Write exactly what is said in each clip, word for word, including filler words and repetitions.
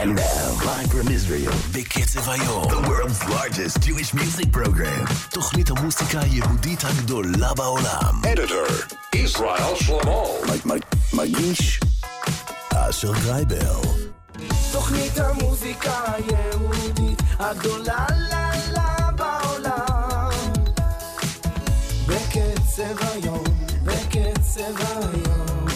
And now, live from Israel, בקצב היום, the world's largest Jewish music program. תוכנית המוסיקה היהודית הגדולה בעולם. Editor, Israel Shlomo. מגיש, אשר גרייבר. תוכנית המוסיקה היהודית הגדולה לה לה בעולם. בקצב היום, בקצב היום.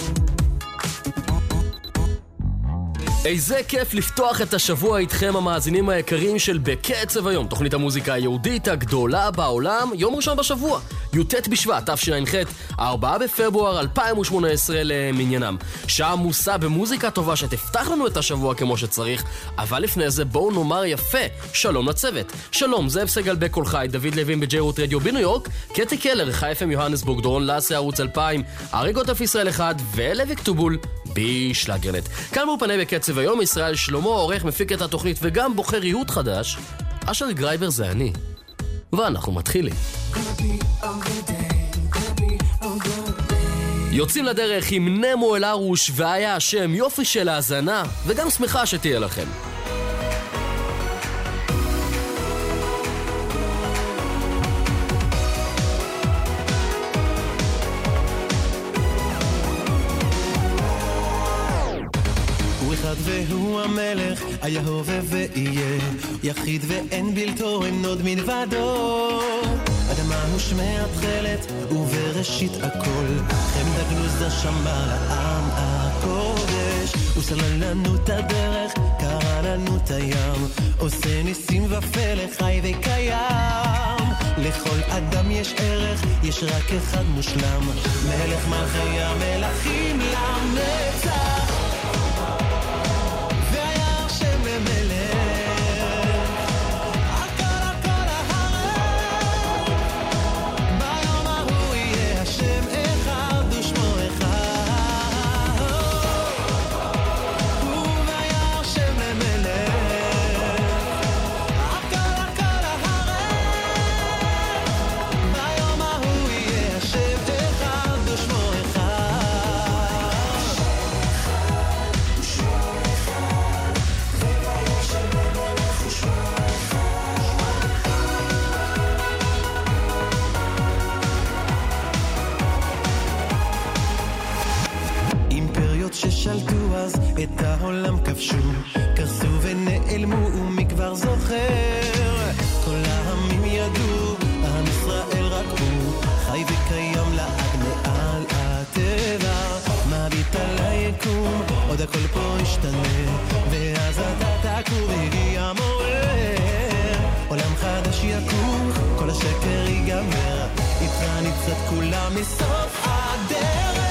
איזה כיף לפתוח את השבוע איתכם המאזינים היקרים של בקצב היום, תוכנית המוזיקה היהודית הגדולה בעולם, יום ראשון בשבוע, י"ט בשבט, תשע"ח, ארבעה בפברואר אלפיים ושמונה עשרה למניינם. שעה עמוסה במוזיקה טובה שתפתח לנו את השבוע כמו שצריך, אבל לפני זה בואו נאמר יפה, שלום לצוות. שלום, זאב סגל בקול חי, דוד לוין בג'יירות רדיו בניו יורק, קטי קלר, חי אף אם יוהנסבורג, דורון לסה, ערוץ אלפיים, אריגות אף ישראל אחד, ולוי כתובול בשלגרנט. כאן באופני בקצב היום, ישראל שלמה, עורך, מפיק את התוכנית וגם בוחר ריהוט חדש. אשר גרייבר זה אני, ואנחנו מתחילים. יוצאים לדרך עם נמו אל ארוש והיה השם, יופי של האזנה וגם שמחה שתהיה לכם. אחד והוא המלך, היה הווה ויהיה, יחיד ואין בלתו, אין עוד מלבדו. אדמה הוא שמי התחלת, ובראשית הכל, חמדה גנוזה שמה לעם הקודש. הוא סלל לנו את הדרך, קרא לנו את הים, עושה ניסים ופלא, חי וקיים. לכל אדם יש ערך, יש רק אחד מושלם, מלך מלכי המלכים לנצח. ששלטו אז את העולם כבשו, קרסו ונעלמו ומכבר זוכר. כל העמים ידעו, עם ישראל רק הוא, חי וקיים לעד מעל הטבע. מביט על היקום, עוד הכל פה ישתנה, ואז אתה תקום והגיע מורה. עולם חדש יקום, כל השקר ייגמר, איתך ניצת כולם מסוף הדרך.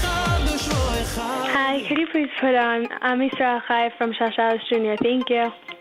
Could you please put on Am Yisrael Chai from Shasha's Junior? Thank you.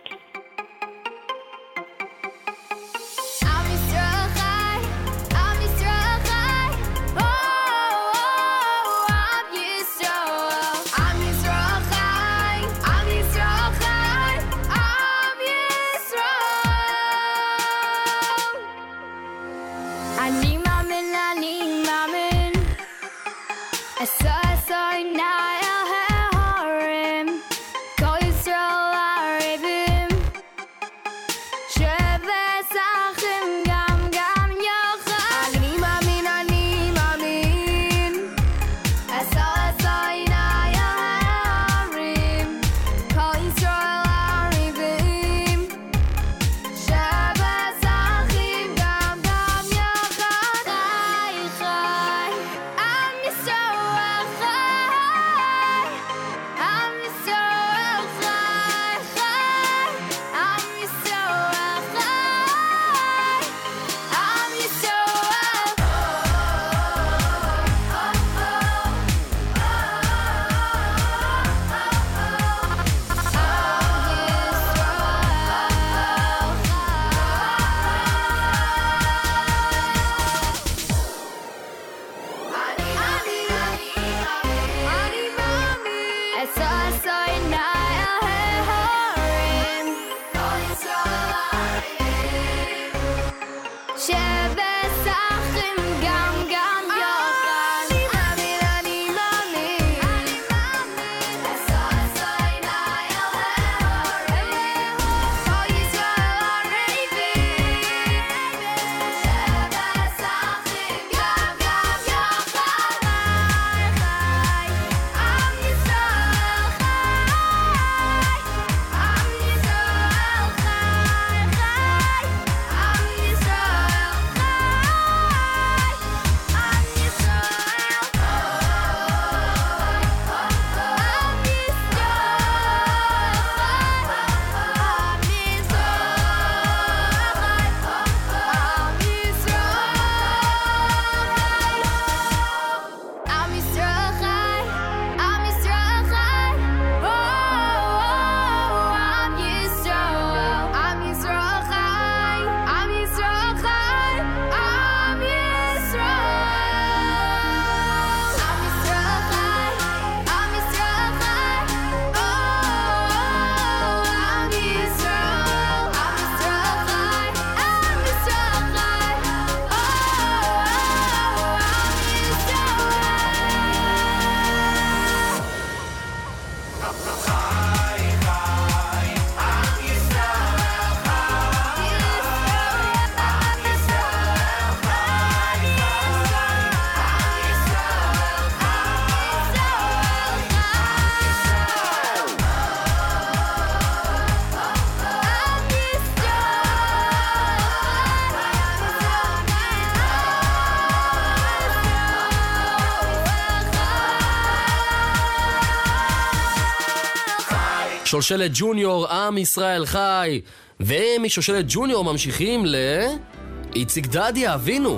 שושלת ג'וניור, עם ישראל חי. ומשושלת ג'וניור ממשיכים ל... איציק דדיה, אבינו.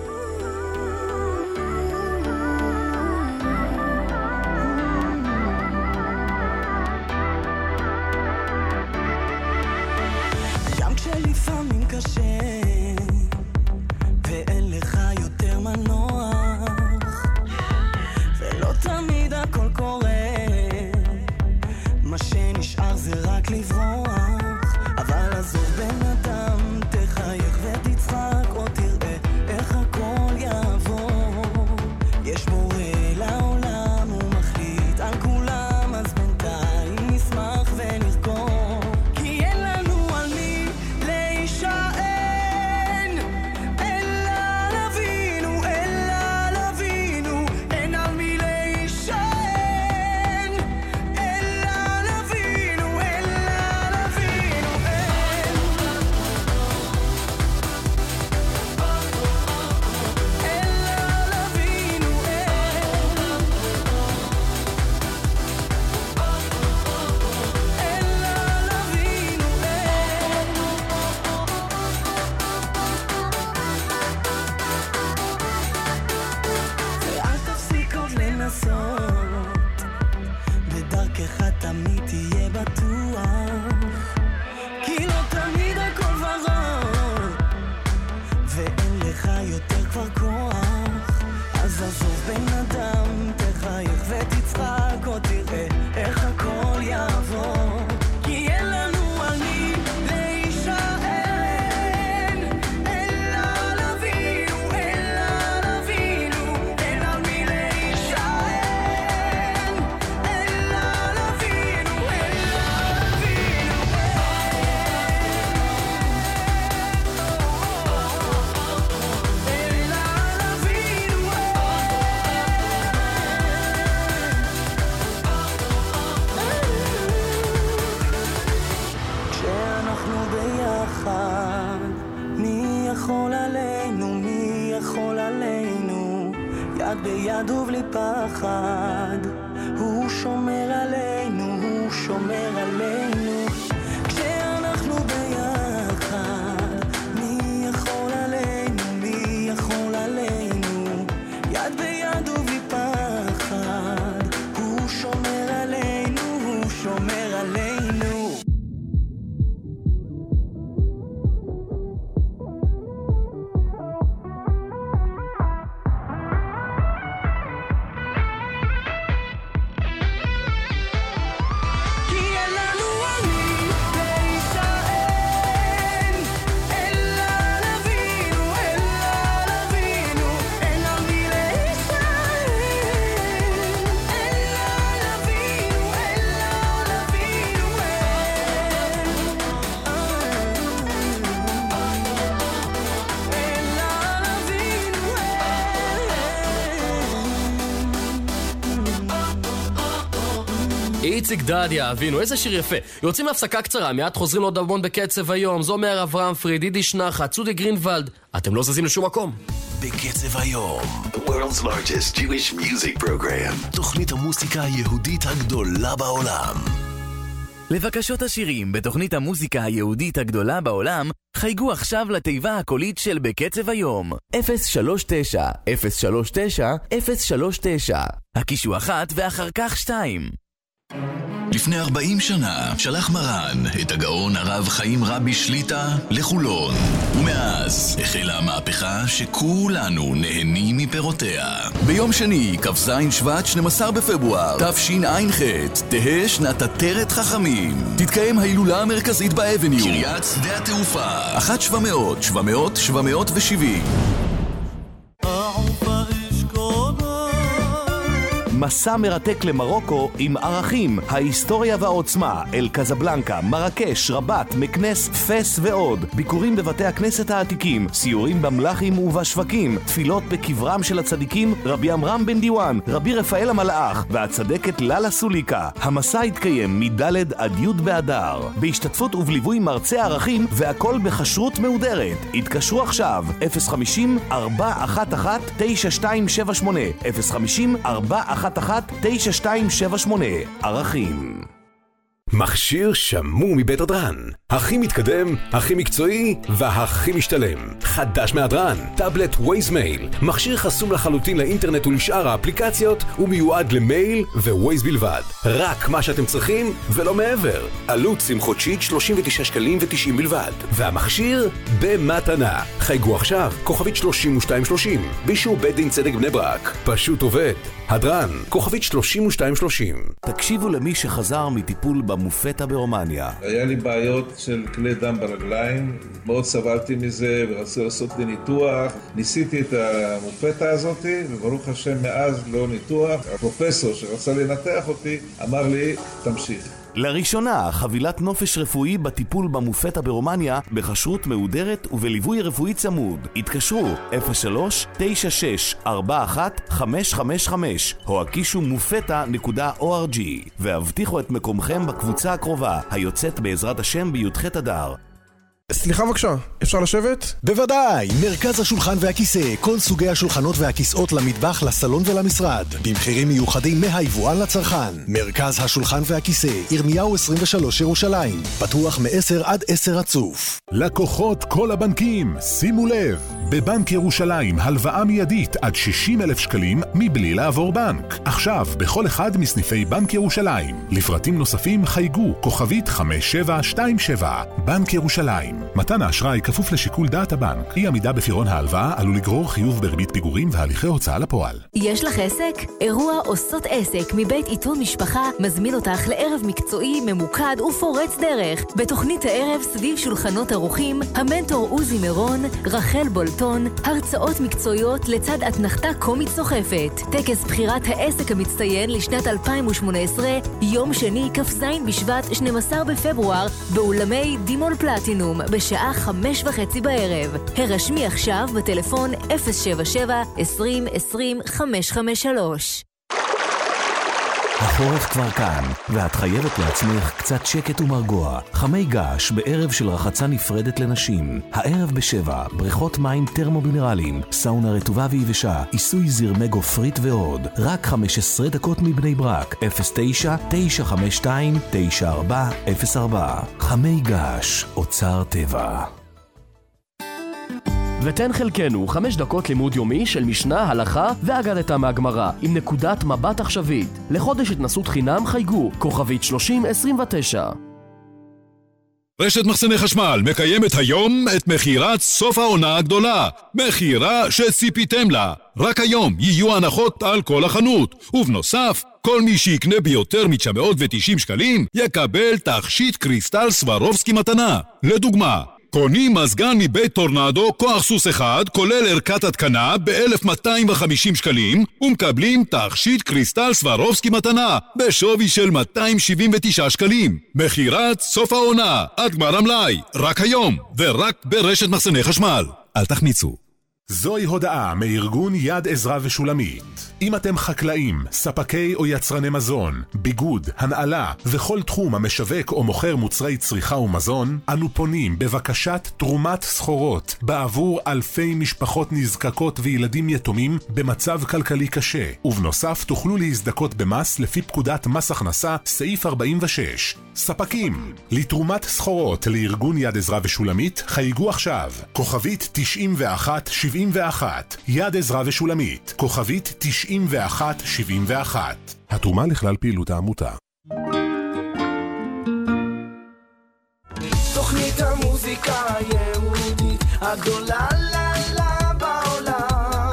גם כשלפעמים קשה ואין לך יותר מנוח ולא תמיד הכל קורה, מה שנשאר זה רק לברוח. אבל עזוב בן אדם, תחייך ותצחק או תראה איך הכל יעבור. יש בורא לעולם, הוא מחליט על כולם, אז בינתיים נשמח ונרקום, כי אין לנו על מי להישען, אלא לבינו, אלא לבינו, אין על מי להישען, אלא לבינו, אלא לבינו, אין, אלא לבינו, ואל תפסיק עוד לנסות, בדרכך תמיד תהיה בטוח, כי לא תמיד הכל ורוד ואין לך יותר כבר כוח. אז עזוב בן אדם, תחייך ותצחק או תראה איך הכל יעבור, כי אין לנו על מי להישען, אלא לבינו, אלא לבינו, אין על מי להישען, אלא לבינו, אלא לבינו, אלא לבינו. כשאנחנו ביחד, מי יכול עלינו, מי יכול עלינו, יד ביד ובלי פחד, הוא שומר עלינו, הוא שומר עלינו. כשאנחנו ביחד, מי יכול עלינו, מי יכול עלינו, יד ביד ובלי פחד, הוא שומר עלינו, הוא שומר עלינו. כי אין לנו על מי להישען, אלא לבינו, אלא לבינו, אין על מי להישען, אלא לבינו, אלא לבינו, איציק דדיה, אבינו, איזה שיר יפה. יוצאים להפסקה קצרה, מיד חוזרים עוד המון בקצב היום. זו מאיר אברהם פריד, יידיש נחת, צודי גרינוולד. אתם לא זזים לשום מקום. בקצב היום, the world's largest Jewish music program. תוכנית המוסיקה היהודית הגדולה בעולם. לבקשות השירים בתוכנית המוזיקה היהודית הגדולה בעולם, חייגו עכשיו לתיבה הקולית של בקצב היום. אפס שלוש תשע אפס שלוש תשע אפס שלוש תשע. הקישו אחת ואחר כך שתיים. לפני ארבעים שנה שלח מרן את הגאון הרב חיים רבי שליטה לחולון, ומאז החלה המהפכה שכולנו נהנים מפירותיה. ביום שני, כ"ז שבט שנים עשר בפברואר תשע"ח, תהא שנת עטרת חכמים. תתקיים ההילולה המרכזית באבניו, קריית שדה התעופה, אחת שבע מאות שבע מאות שבע מאות ושבעים. מסע מרתק למרוקו עם ערכים, ההיסטוריה והעוצמה, אל קזבלנקה, מרקש, רבת, מקנס, פס ועוד. ביקורים בבתי הכנסת העתיקים, סיורים במלאכים ובשווקים, תפילות בקברם של הצדיקים רבי אמרם בן דיואן, רבי רפאל המלאך והצדקת ללה סוליקה. המסע יתקיים מדלת עד י' באדר, בהשתתפות ובליווי מרצה ערכים, והכל בחשרות מהודרת. התקשרו עכשיו אפס חמישים ארבע אחת אחת תשע שתיים שבע שמונה אפס חמישים ארבע אחת אחת תשע שתיים שבע שמונה. ערכים. מכשיר שמור מבית הדרן. הכי מתקדם, הכי מקצועי והכי משתלם. חדש מהדרן, טאבלט ווייז מייל. מכשיר חסום לחלוטין לאינטרנט ולשאר האפליקציות ומיועד למייל וווייז בלבד. רק מה שאתם צריכים ולא מעבר. עלות sim חודשית שלושים ותשעה שקלים ותשעים בלבד. והמכשיר במתנה. חייגו עכשיו, כוכבית שלושים ושתיים שלושים. באישור בית דין צדק בני ברק. פשוט עובד. הדרן, כוכבית שלושים ושתיים שלושים. תקשיבו למי שחזר מטיפול במופטה ברומניה. היה לי בעיות של כלי דם ברגליים, מאוד סבלתי מזה ורציתי לעשות לי ניתוח. ניסיתי את המופטה הזאת וברוך השם מאז לא ניתוח. הפרופסור שרצה לנתח אותי אמר לי תמשיך. לראשונה, חבילת נופש רפואי בטיפול במופטה ברומניה בכשרות מהודרת ובליווי רפואי צמוד. התקשרו אפס שלוש תשע שש ארבע אחת חמש חמש חמש או הקישו מופטה נקודה או אר ג'י והבטיחו את מקומכם בקבוצה הקרובה היוצאת בעזרת השם בי"ח אדר. סליחה בבקשה, אפשר לשבת? בוודאי, מרכז השולחן והכיסא, כל סוגי השולחנות והכיסאות למטבח, לסלון ולמשרד, במחירים מיוחדים מהיבואן לצרכן. מרכז השולחן והכיסא, ירמיהו עשרים ושלוש ירושלים, פתוח מ-עשר עד עשר רצוף. לקוחות כל הבנקים, שימו לב, בבנק ירושלים הלוואה מיידית עד שישים אלף שקלים מבלי לעבור בנק. עכשיו בכל אחד מסניפי בנק ירושלים. לפרטים נוספים חייגו כוכבית חמש שבע שתיים שבע. בנק ירושלים. מתן האשראי כפוף לשיקול דעת הבנק. אי עמידה בפירעון ההלוואה עלול לגרור חיוב בריבית פיגורים והליכי הוצאה לפועל. יש לך עסק? אירוע עושות עסק מבית עיתון משפחה מזמין אותך לערב מקצועי, ממוקד ופורץ דרך. בתוכנית הערב סביב שולחנות ערוכים, המנטור עוזי מירון, רחל בולטון, הרצאות מקצועיות לצד אתנחתה קומית סוחפת. טקס בחירת העסק המצטיין לשנת אלפיים ושמונה עשרה, יום שני כ"ז בשבט שנים עשר בפברואר, באולמי דימול פלטינום, בשעה חמש וחצי בערב. הרשמי עכשיו בטלפון אפס שבע שבע עשרים עשרים חמש חמש שלוש. החורף כבר כאן, ואת חייבת לעצמך קצת שקט ומרגוע. חמי געש בערב של רחצה נפרדת לנשים. הערב בשבע, בריכות מים טרמומינרליים, סאונה רטובה ויבשה, עיסוי זרמי גופרית ועוד. רק חמש עשרה דקות מבני ברק, אפס תשע תשע חמש שתיים תשע ארבע אפס ארבע. חמי געש, אוצר טבע. ותן חלקנו חמש דקות לימוד יומי של משנה, הלכה ואגדתה מהגמרא עם נקודת מבט עכשווית. לחודש התנסות חינם חייגו כוכבית שלושים עשרים ותשע. רשת מחסני חשמל מקיימת היום את מחירת סוף העונה הגדולה. מחירה שציפיתם לה. רק היום יהיו הנחות על כל החנות. ובנוסף, כל מי שיקנה ביותר מ-תשע מאות ותשעים שקלים יקבל תכשיט קריסטל סברובסקי מתנה. לדוגמה, קונים מזגן מבית טורנדו כוח סוס אחד כולל ערכת התקנה ב-אלף מאתיים וחמישים שקלים ומקבלים תכשיט קריסטל סברובסקי מתנה בשווי של מאתיים שבעים ותשעה שקלים. מחירת סוף העונה עד גמר המלאי, רק היום ורק ברשת מחסני חשמל. אל תחמיצו. זוהי הודעה מארגון יד עזרא ושולמית. אם אתם חקלאים, ספקי או יצרני מזון, ביגוד, הנעלה וכל תחום המשווק או מוכר מוצרי צריכה ומזון, אנו פונים בבקשת תרומת סחורות בעבור אלפי משפחות נזקקות וילדים יתומים במצב כלכלי קשה. ובנוסף תוכלו להזדכות במס לפי פקודת מס הכנסה סעיף ארבעים ושש. ספקים, לתרומת סחורות לארגון יד עזרא ושולמית חייגו עכשיו כוכבית תשעים ואחת שבעים ואחת. יד עזרא ושולמית כוכבית תשעים ואחת שבעים ואחת. התרומה לכלל פעילות העמותה. תוכנית המוזיקה היהודית הגדולה לה לה בעולם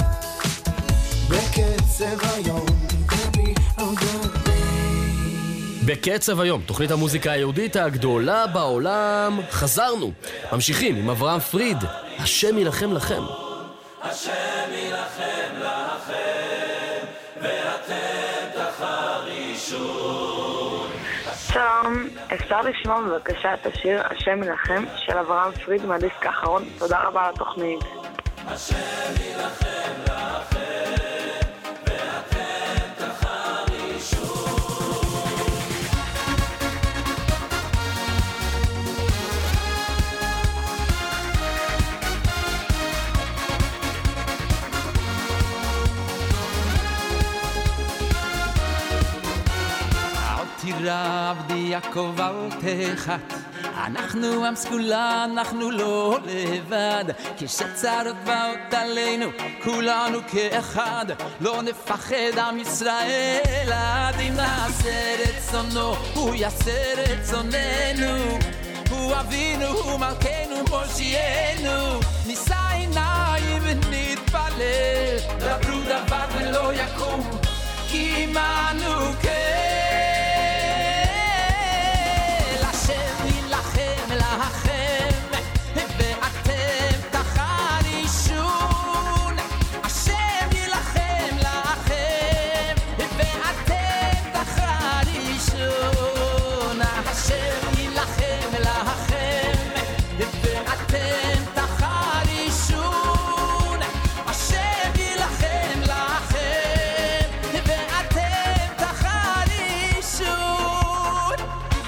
בקצב היום. בקצב היום, תוכנית המוזיקה היהודית הגדולה בעולם. חזרנו, ממשיכים עם אברהם פריד, השם ילחם לכם. השם ילחם לכם ואתם תחרישו. שלום, אפשר לשמוע בבקשה את השיר השם ילחם של אברהם פריד מהדיסק האחרון. תודה רבה על התוכנית. השם ילחם לכם ואתם תחרישו. עבדי יעקב אל תחת, אנחנו עם סגולה, אנחנו לא לבד, כשצרות באות עלינו, כולנו כאחד, לא נפחד עם ישראל, עד אם נעשה רצונו, הוא יעשה רצוננו, הוא אבינו, הוא מלכנו, מושיענו, נישא עיניים ונתפלל, דברו דבר ולא יקום, כי עמנו כן. השם ילחם לכם ואתם תחרישון, השם ילחם לכם ואתם תחרישון, השם ילחם לכם ואתם תחרישון, השם ילחם לכם ואתם תחרישון.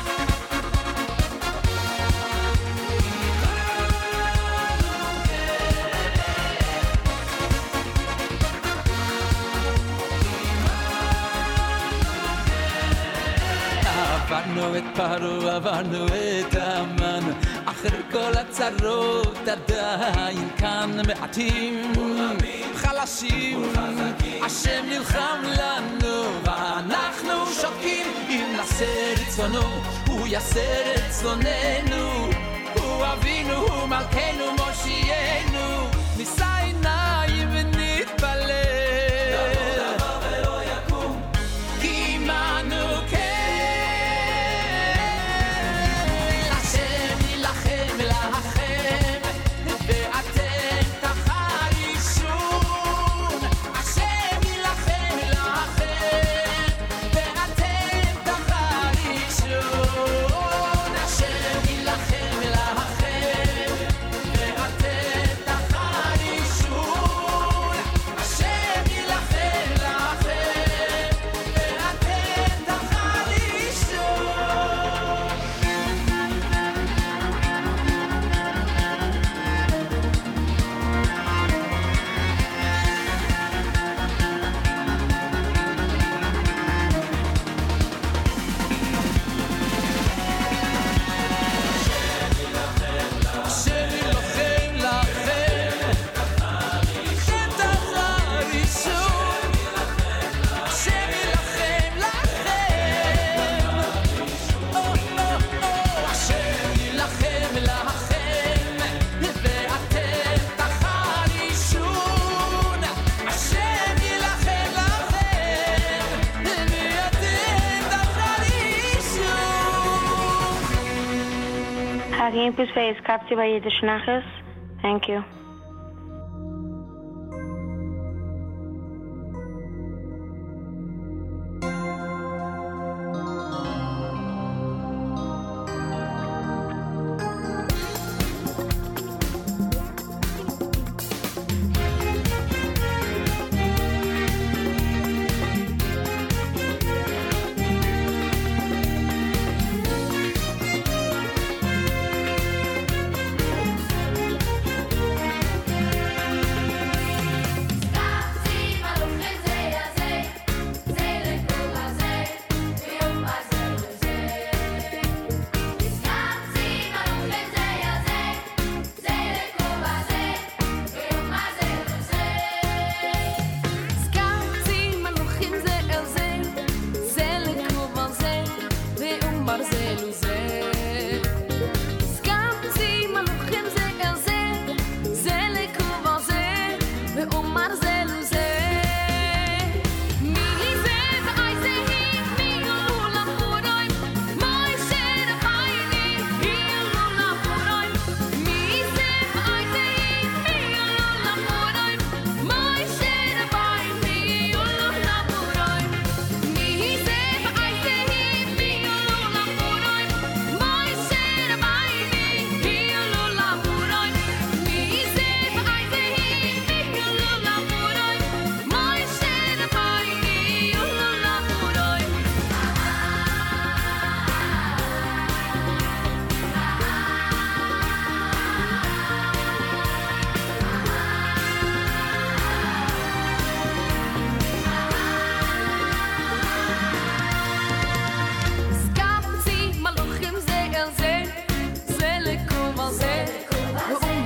עברנו את פרעה, עברנו את המן, אחרי כל הצרות עדיין כאן, מעטים חלשים, השם נלחם לנו ואנחנו שותקים, אם נעשה רצונו הוא יעשה רצוננו, הוא אבינו, הוא מלכנו, מושיענו, נישא עיניים ונתפלל, דברו דבר ולא יקום, כי עמנו כן. השם ילחם לכם ואתם תחרישון, השם ילחם לכם ואתם תחרישון, השם ילחם לכם ואתם תחרישון, השם ילחם לכם ואתם השם ילחם לכם ואתם תחרישון, השם ילחם לכם, או, או, או, השם ילחם לכם ואתם תחרישון, השם ילחם לכם ואתם תחרישון. Hagen bis face kapti bei jede Schnachs. Thank you.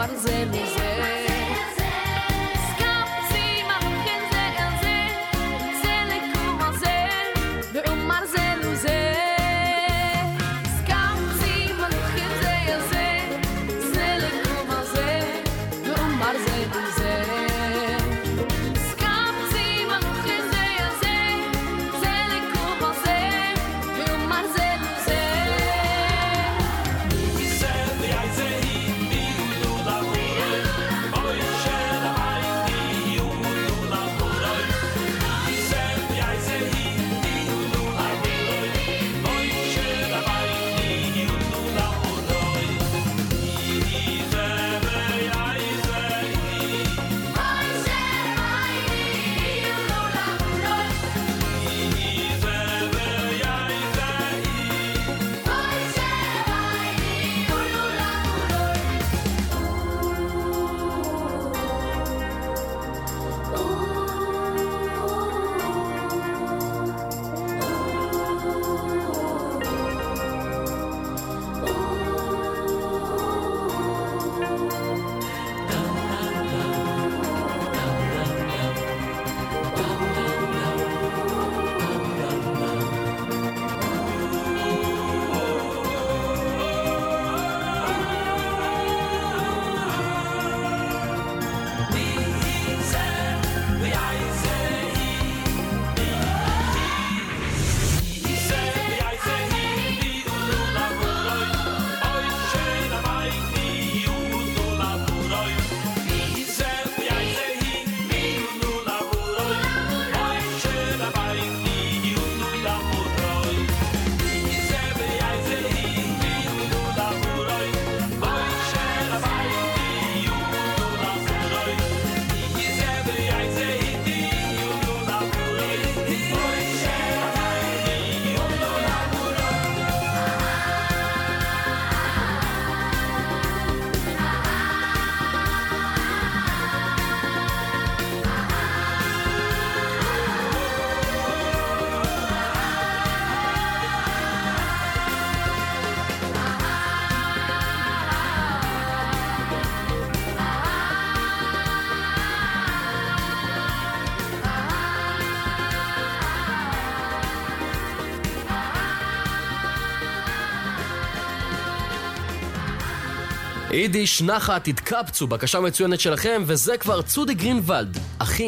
יידיש נחת, תתקבצו, בקשה מצוינת שלכם, וזה כבר צודי גרינוולד, אחים.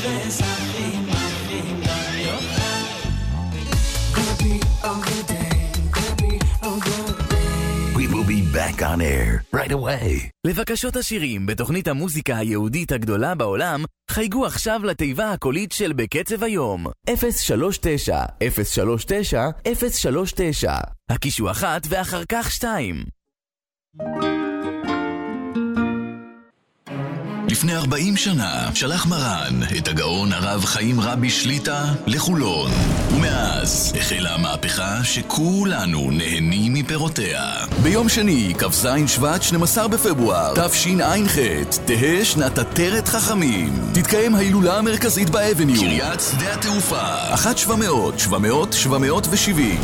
תכלס הכי מכין גם יוכל. Gonna be a good day, gonna be a good day. We will be back on air right away. לבקשות השירים בתוכנית המוזיקה היהודית הגדולה בעולם, חייגו עכשיו לתיבה הקולית של בקצב היום. אפס שלוש תשע אפס שלוש תשע אפס שלוש תשע. הקישו אחת ואחר כך שתיים. לפני ארבעים שנה שלח מרן את הגאון הרב חיים רבי שליטה לחולון, ומאז החלה המהפכה שכולנו נהנים מפירותיה. ביום שני, כ"ז שבט שנים עשר בפברואר תשע"ח, תהא שנת עטרת חכמים. תתקיים ההילולה המרכזית באבניו, קריית שדה התעופה, אחת שבע מאות שבע מאות שבע מאות ושבעים.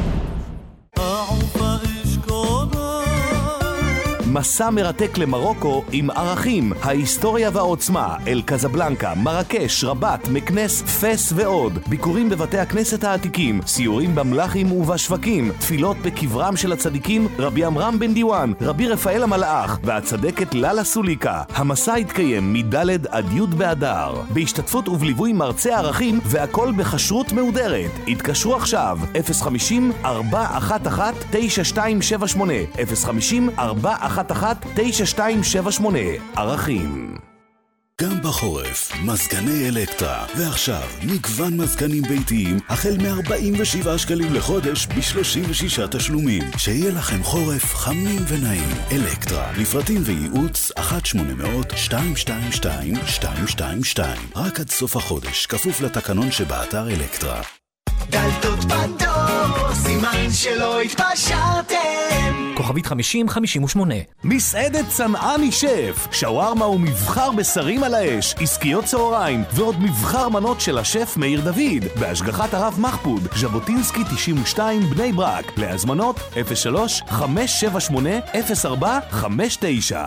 מסע מרתק למרוקו עם ערכים, ההיסטוריה והעוצמה, אל קזבלנקה, מרקש, רבת, מקנס, פס ועוד. ביקורים בבתי הכנסת העתיקים, סיורים במלאכים ובשווקים, תפילות בקברם של הצדיקים רבי אמרם בן דיואן, רבי רפאל המלאך והצדקת ללה סוליקה. המסע יתקיים מדלת עד י' באדר, בהשתתפות ובליווי מרצה ערכים, והכל בחשרות מהודרת. התקשרו עכשיו אפס חמישים ארבע אחת אחת תשע שתיים שבע שמונה אפס חמישים ארבע אחת אחת תשע שתיים שבע שמונה. ערכים. גם בחורף, מזגני אלקטרה. ועכשיו, מגוון מזגנים ביתיים, החל מ-ארבעים ושבעה שקלים לחודש ב-שלושים ושישה תשלומים. שיהיה לכם חורף חמים ונעים. אלקטרה, לפרטים וייעוץ אחת שמונה מאות שתיים שתיים שתיים שתיים שתיים שתיים. רק עד סוף החודש, כפוף לתקנון שבאתר אלקטרה. דלתות פתוח, סימן שלא התפשרתם. כוכבית חמישים חמישים ושמונה. מסעדת צנעני שף, שווארמה ומבחר בשרים על האש, עסקיות צהריים ועוד מבחר מנות של השף מאיר דוד, בהשגחת הרב מחפוד, ז'בוטינסקי תשעים ושתיים בני ברק. להזמנות אפס שלוש חמש שבע שמונה אפס ארבע חמש תשע.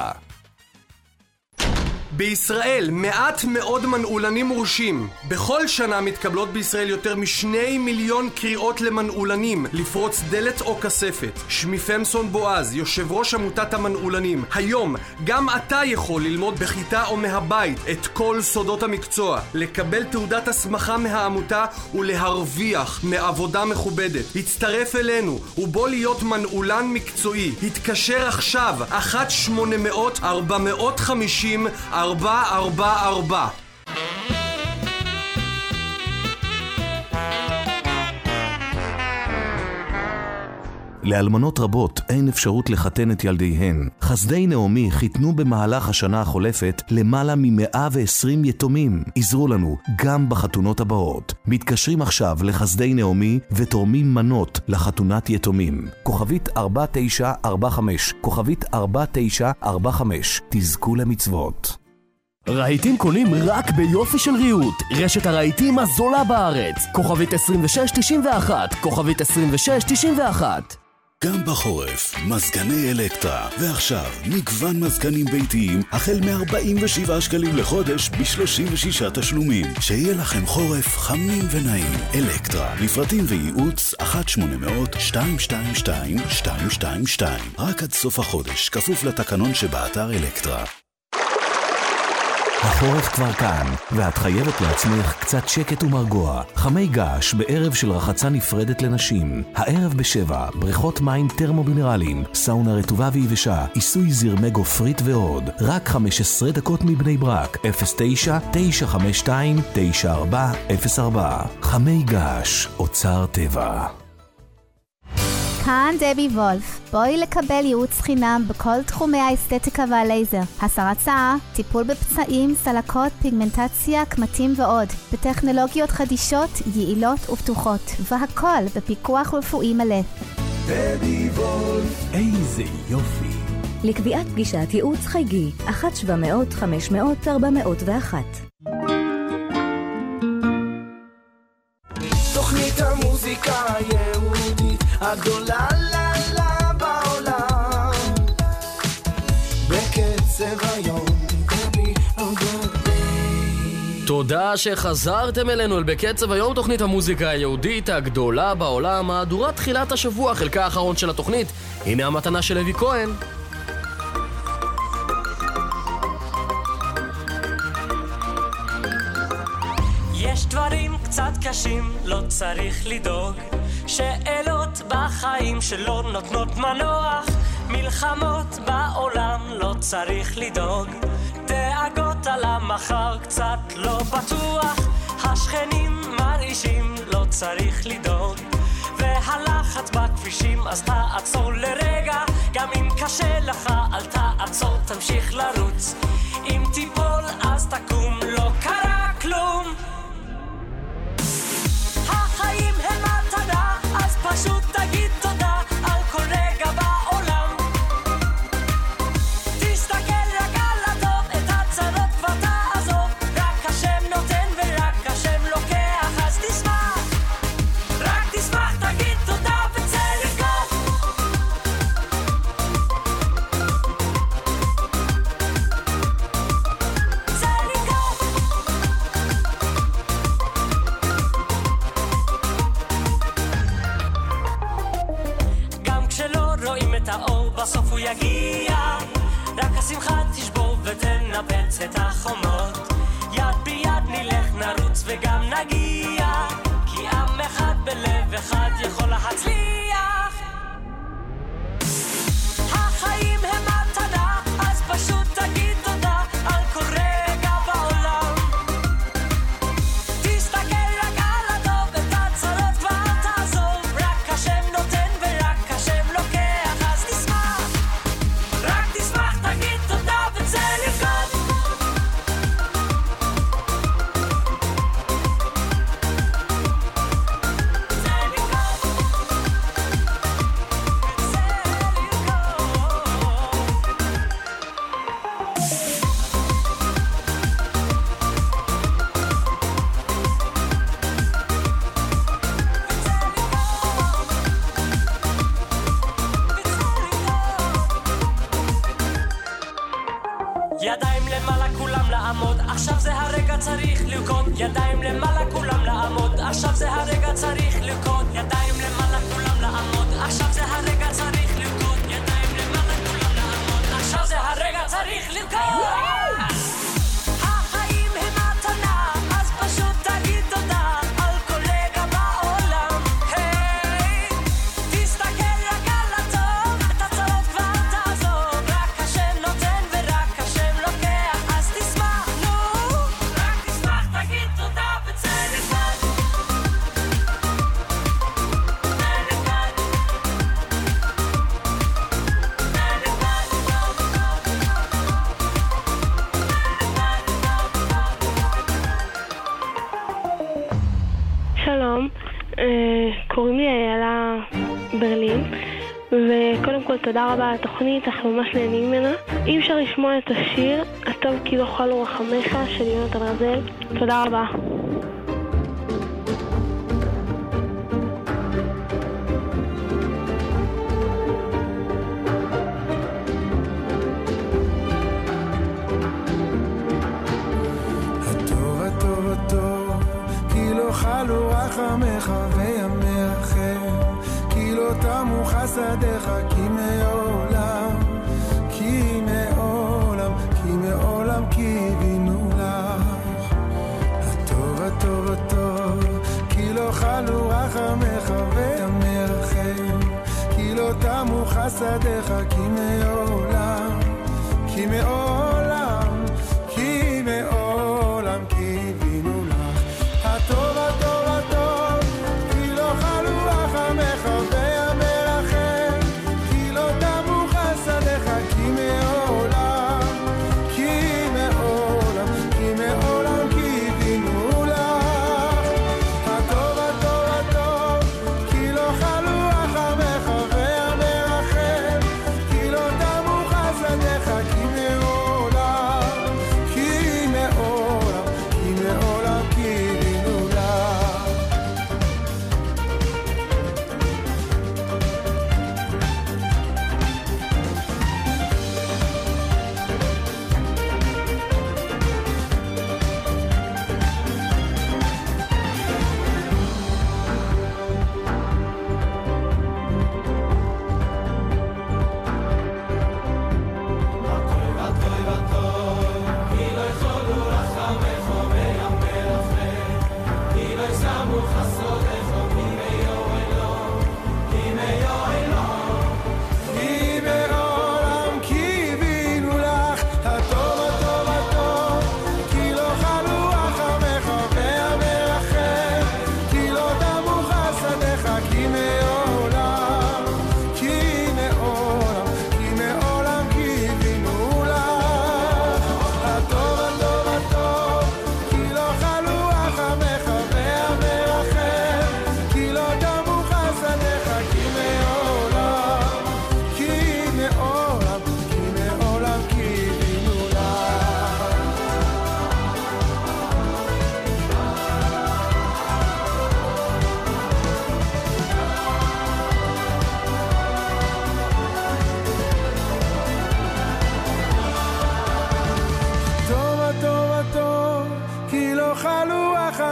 בישראל מעט מאוד מנעולנים מורשים. בכל שנה מתקבלות בישראל יותר משני מיליון קריאות למנעולנים לפרוץ דלת או כספת. שמי פמסון בועז, יושב ראש עמותת המנעולנים. היום גם אתה יכול ללמוד בכיתה או מהבית את כל סודות המקצוע, לקבל תעודת הסמכה מהעמותה ולהרוויח מעבודה מכובדת. הצטרף אלינו ובוא להיות מנעולן מקצועי. התקשר עכשיו אחת שמונה מאות ארבע מאות חמישים ארבע ארבע ארבע. לאלמנות רבות אין אפשרות לחתן את ילדיהן. חסדי נעמי חיתנו במהלך השנה החולפת למעלה מ-מאה ועשרים יתומים. עזרו לנו גם בחתונות הבאות. מתקשרים עכשיו לחסדי נעמי ותורמים מנות לחתונת יתומים. כוכבית ארבע תשע ארבע חמש, כוכבית ארבע תשע ארבע חמש. תזכו למצוות. רהיטים קונים רק ביופי של ריהוט, רשת הרהיטים הזולה בארץ. כוכבית עשרים ושש תשעים ואחת, כוכבית עשרים ושש תשעים ואחת. גם בחורף, מזגני אלקטרה. ועכשיו, מגוון מזגנים ביתיים, החל מ-ארבעים ושבעה שקלים לחודש ב-שלושים ושישה תשלומים. שיהיה לכם חורף חמים ונעים. אלקטרה, לפרטים וייעוץ אחת שמונה מאות שתיים שתיים שתיים שתיים שתיים שתיים. רק עד סוף החודש, כפוף לתקנון שבאתר אלקטרה. החורף כבר כאן, ואת חייבת לעצמך קצת שקט ומרגוע. חמי געש בערב של רחצה נפרדת לנשים. הערב בשבע, בריכות מים טרמומינרליים, סאונה רטובה ויבשה, עיסוי זרמי גופרית ועוד. רק חמש עשרה דקות מבני ברק, אפס תשע תשע חמש שתיים תשע ארבע אפס ארבע. חמי געש, אוצר טבע. כאן דבי וולף. בואי לקבל ייעוץ חינם בכל תחומי האסתטיקה והלייזר. הסרת שיער, טיפול בפצעים, סלקות, פיגמנטציה, קמטים ועוד. בטכנולוגיות חדישות, יעילות ובטוחות. והכל בפיקוח רפואי מלא. דבי וולף. איזה יופי. לקביעת פגישת ייעוץ חייגי אחת שבע מאות חמש מאות ארבע מאות ואחת. תוכנית המוזיקה היהודית הגדולה לה לה בעולם, בקצב היום. תודה שחזרתם אלינו אל בקצב היום, תוכנית המוזיקה היהודית הגדולה בעולם, מהדורת תחילת השבוע, חלקה האחרון של התוכנית. הנה המתנה של לוי כהן. יש דברים קצת קשים, לא צריך לדאוג. שאלות בחיים שלא נותנות מנוח, מלחמות בעולם לא צריך לדאוג. דאגות על המחר קצת לא בטוח, השכנים מרעישים לא צריך לדאוג. והלחץ בכבישים אז תעצור לרגע, גם אם קשה לך אל תעצור, תמשיך לרוץ. אם תיפול אז תקום, לא קרה כלום. החיים הם מתנה, אז פשוט תגיד תודה על כל רגע בעולם. תסתכל רק על הטוב, את הצרות כבר תעזוב. רק השם נותן ורק השם לוקח, אז תשמח, רק תשמח, תגיד תודה וצא לרקוד. צא לרקוד. גם כשלא רואים את האור בסוף הוא יגיע, רק השמחה תשבור ותנפץ את החומות. יד ביד נלך נרוץ וגם נגיע, כי עם אחד בלב אחד יכול להצליח. החיים הם מתנה, אז פשוט תגיד תודה על כל רגע בעולם. תסתכל רק על הטוב, את הצרות כבר תעזוב. רק השם נותן ורק השם לוקח, אז תשמח, רק תשמח, תגיד תודה וצא לרקוד. ידיים למעלה כולם לעמוד, עכשיו זה הרגע צריך לרקוד. ידיים למעלה כולם לעמוד, עכשיו זה הרגע צריך לרקוד. ידיים למעלה כולם לעמוד, עכשיו זה הרגע צריך לרקוד. ידיים למעלה כולם לעמוד, עכשיו זה הרגע צריך לרקוד. החיים הם מתנה, אז פשוט תגיד תודה על כל רגע בעולם. היי, תסתכל רק על הטוב, את הצרות כבר תעזוב. רק השם נותן ורק השם לוקח, אז תשמח, נו, רק תשמח, תגיד תודה וצא לרקוד. שלום, קוראים לי איילה ברלין, וקודם כל תודה רבה על התוכנית, אנחנו ממש נהנים ממנה. אי אפשר לשמוע את השיר הטוב כי לא חלו רחמך של יונתן רזל. תודה רבה. הטוב הטוב הטוב כי לא חלו רחמך וימיך, כי לא תמו חסדיך, כי מעולם, כי מעולם, כי מעולם קיווינו לך. הטוב הטוב הטוב כי לא חלו רחמך וימיך, כי לא תמו חסדיך, כי מעולם, כי מעולם, כי מעולם קיווינו לך. הטוב הטוב הטוב כי לא חלו רחמך וימיך, כי לא תמו חסדיך, כי מעולם, כי מעולם, כי מעולם קיווינו לך. הטוב הטוב הטוב כי לא חלו רחמך וימיך, כי לא תמו חסדיך, כי מעולם,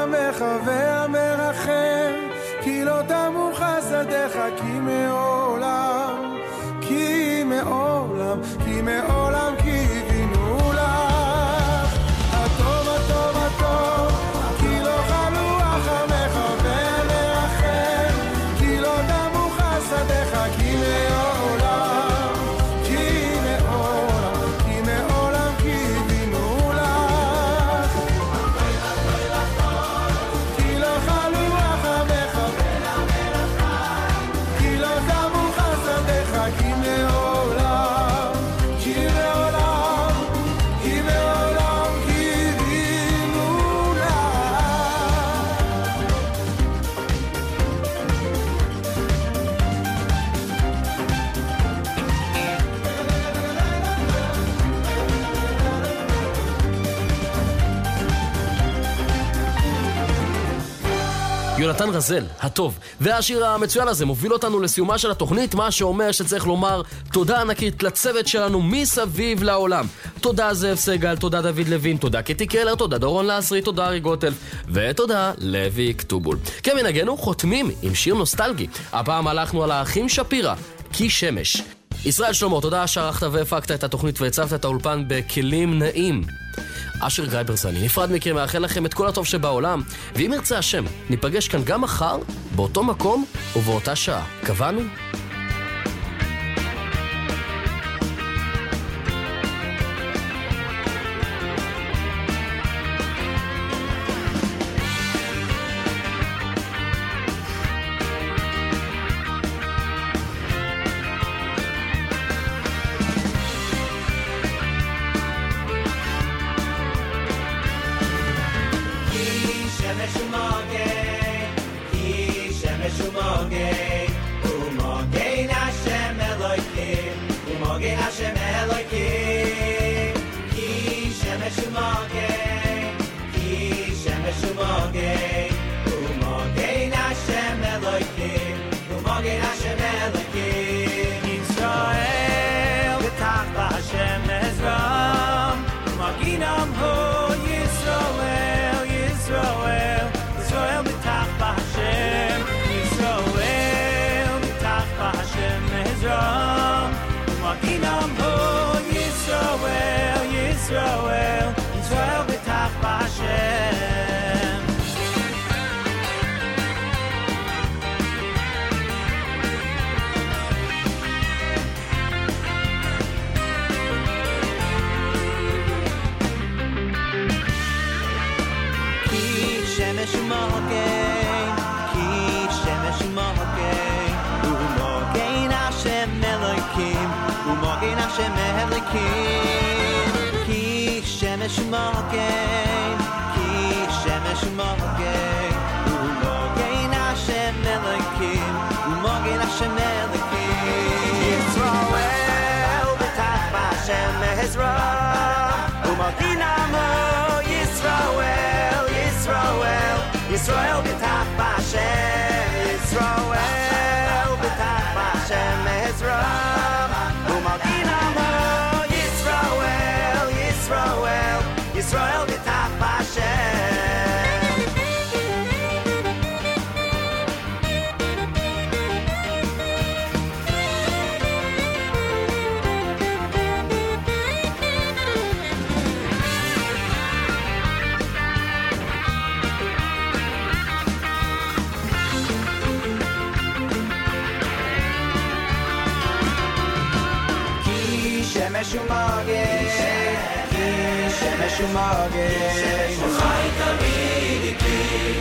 רחמך והמרחם, כי לא תמו חסדיך, כי מעולם, כי מעולם, כי מעולם קיווינו לך. הטוב הטוב הטוב, כי לא חלו רחמך והמרחם, כי לא תמו חסדיך, כי מעולם, כי מעולם, כי מעולם קיווינו לך. כי לא חלו רחמך והמרחם, כי לא תמו חסדיך, כי מעולם, כי מעולם, כי מעולם קיווינו לך. יונתן רזל, הטוב. והשיר המצוין הזה מוביל אותנו לסיומה של התוכנית, מה שאומר שצריך לומר תודה ענקית לצוות שלנו מסביב לעולם. תודה זאב סגל, תודה דוד לוין, תודה קטי קלר, תודה דורון לאסרי, תודה ארי גוטל, ותודה לוי כתובול. כמנהגנו חותמים עם שיר נוסטלגי. הפעם הלכנו על האחים שפירא, כי שמש. ישראל שלמה, תודה שערכת והפקת את התוכנית והצבת את האולפן בכלים נעים. אשר גרייברס, אני נפרד מכם, מאחל לכם את כל הטוב שבעולם, ואם ירצה השם, ניפגש כאן גם מחר, באותו מקום ובאותה שעה. קבענו? Yisrael, Yisrael b'tach b'Hashem. Ki shemesh u'mogen, ki shemesh u'mogen, u'mogen Hashem Elokim, u'mogen Hashem Elokim. Shemesh u'mogen, ki shemesh u'mogen, u'mogen Hashem Elokim, u'mogen Hashem Elokim. Yisrael b'tach b'Hashem Ezra, u'mogen Amo Yisrael, Yisrael, Yisrael b'tach b'Hashem, Yisrael b'tach b'Hashem Ezra, u'mogen Amo Yisrael, Yisrael, Yisrael b'tach b'Hashem. Ki shemesh u'mogen, ki shemesh u'mogen, Shechai tamid ikli.